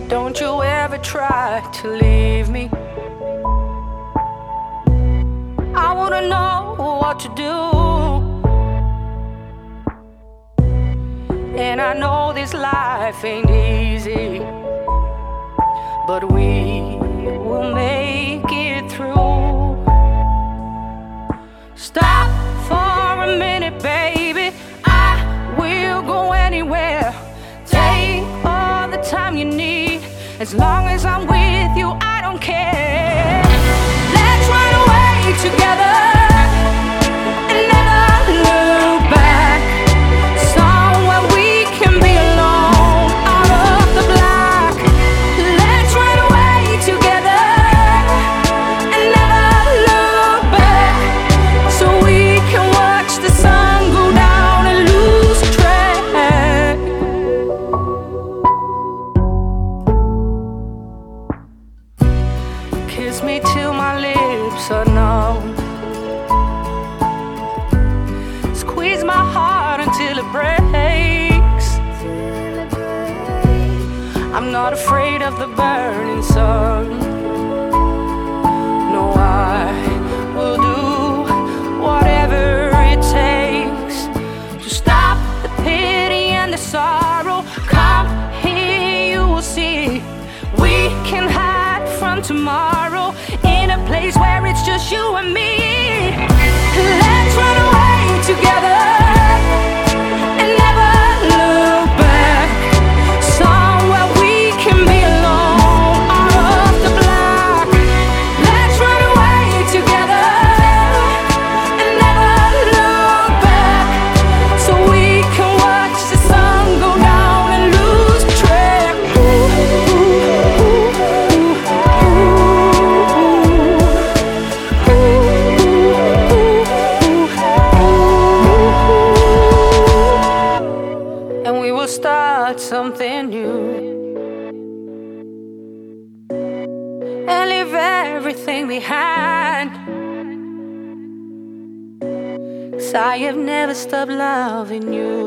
Don't you ever try to leave me. I wanna know what to do, and I know this life ain't easy, but we will make it through. Stop for a minute, baby. I will go anywhere. Take all the time you need. As long as I'm with you, I don't care. Let's run away together and never look back. Somewhere we can be alone, out of the black. Let's run away together and never look back, so we can watch the sun go down and lose track. Kiss me till my lips are numb. Squeeze my heart until it breaks. I'm not afraid of the burning sun. No, I will do whatever it takes to stop the pity and the sorrow. Come here, you will see. We can hide from tomorrow in a place where it's just you and me. Let's run away together and never look back. Somewhere we can be alone, out of the black. Let's run away together and never look back, so we can watch the sun go down and lose track. And we will start something new and leave everything behind. 'Cause I have never stopped loving you.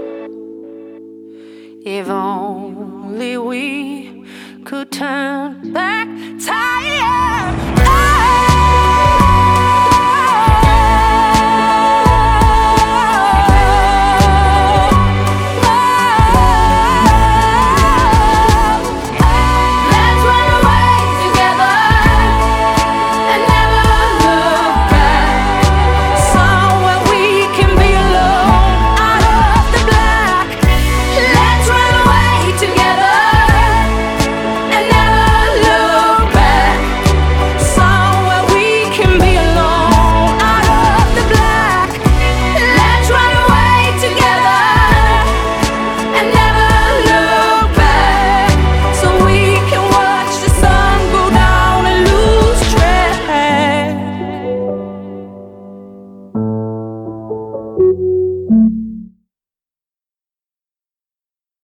If only we could turn back time.